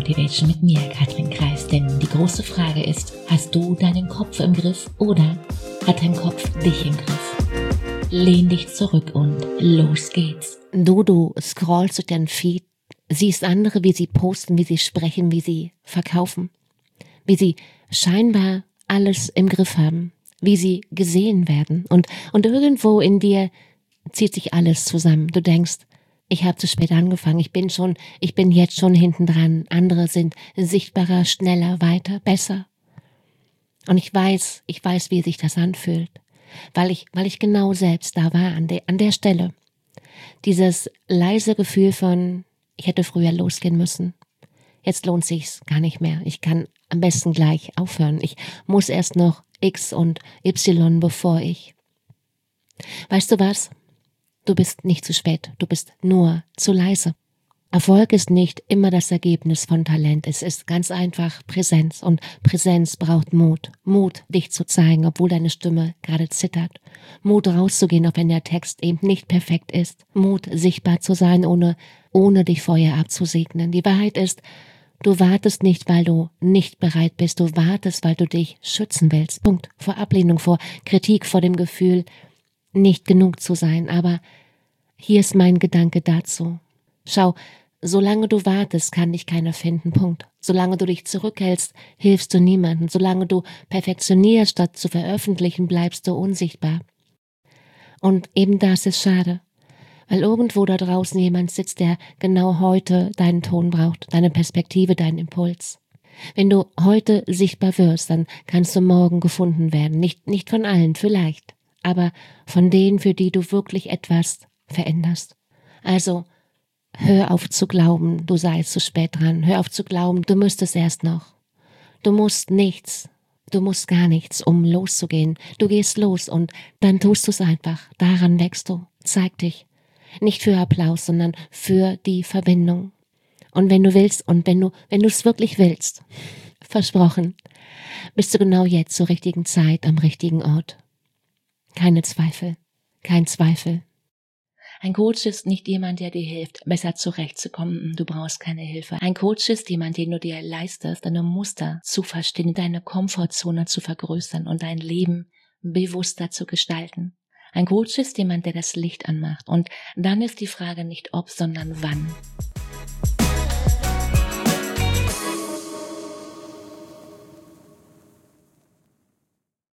Motivation mit mir, Katrin Kreis. Denn die große Frage ist, hast du deinen Kopf im Griff oder hat dein Kopf dich im Griff? Lehn dich zurück und los geht's. Du scrollst durch deinen Feed, siehst andere, wie sie posten, wie sie sprechen, wie sie verkaufen, wie sie scheinbar alles im Griff haben, wie sie gesehen werden. Und irgendwo in dir zieht sich alles zusammen. Du denkst, ich habe zu spät angefangen, ich bin jetzt schon hinten dran. Andere sind sichtbarer, schneller, weiter, besser. Und ich weiß, wie sich das anfühlt, weil ich genau selbst da war an der Stelle. Dieses leise Gefühl von, ich hätte früher losgehen müssen. Jetzt lohnt sich's gar nicht mehr. Ich kann am besten gleich aufhören. Ich muss erst noch X und Y, bevor ich. Weißt du was? Du bist nicht zu spät. Du bist nur zu leise. Erfolg ist nicht immer das Ergebnis von Talent. Es ist ganz einfach Präsenz. Und Präsenz braucht Mut. Mut, dich zu zeigen, obwohl deine Stimme gerade zittert. Mut, rauszugehen, auch wenn der Text eben nicht perfekt ist. Mut, sichtbar zu sein, ohne dich vorher abzusegnen. Die Wahrheit ist, du wartest nicht, weil du nicht bereit bist. Du wartest, weil du dich schützen willst. Punkt. Vor Ablehnung, vor Kritik, vor dem Gefühl, nicht genug zu sein. Aber hier ist mein Gedanke dazu. Schau, solange du wartest, kann dich keiner finden. Punkt. Solange du dich zurückhältst, hilfst du niemandem. Solange du perfektionierst, statt zu veröffentlichen, bleibst du unsichtbar. Und eben das ist schade. Weil irgendwo da draußen jemand sitzt, der genau heute deinen Ton braucht, deine Perspektive, deinen Impuls. Wenn du heute sichtbar wirst, dann kannst du morgen gefunden werden. Nicht von allen, vielleicht, aber von denen, für die du wirklich etwas veränderst. Also, hör auf zu glauben, du seist zu spät dran. Hör auf zu glauben, du müsstest erst noch. Du musst nichts. Du musst gar nichts, um loszugehen. Du gehst los und dann tust du es einfach. Daran wächst du. Zeig dich. Nicht für Applaus, sondern für die Verbindung. Und wenn du willst und wenn du es wirklich willst, versprochen, bist du genau jetzt zur richtigen Zeit am richtigen Ort. Keine Zweifel. Kein Zweifel. Ein Coach ist nicht jemand, der dir hilft, besser zurechtzukommen. Du brauchst keine Hilfe. Ein Coach ist jemand, den du dir leistest, deine Muster zu verstehen, deine Komfortzone zu vergrößern und dein Leben bewusster zu gestalten. Ein Coach ist jemand, der das Licht anmacht. Und dann ist die Frage nicht ob, sondern wann.